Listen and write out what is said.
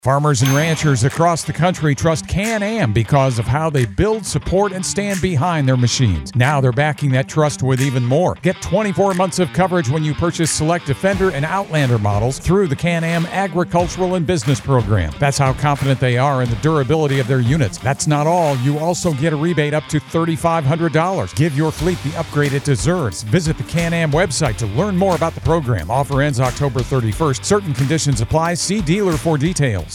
Farmers and ranchers across the country trust Can-Am because of how they build, support, and stand behind their machines. Now they're backing that trust with even more. Get 24 months of coverage when you purchase select Defender and Outlander models through the Can-Am Agricultural and Business Program. That's how confident they are in the durability of their units. That's not all. You also get a rebate up to $3,500. Give your fleet the upgrade it deserves. Visit the Can-Am website to learn more about the program. Offer ends October 31st. Certain conditions apply. See dealer for details.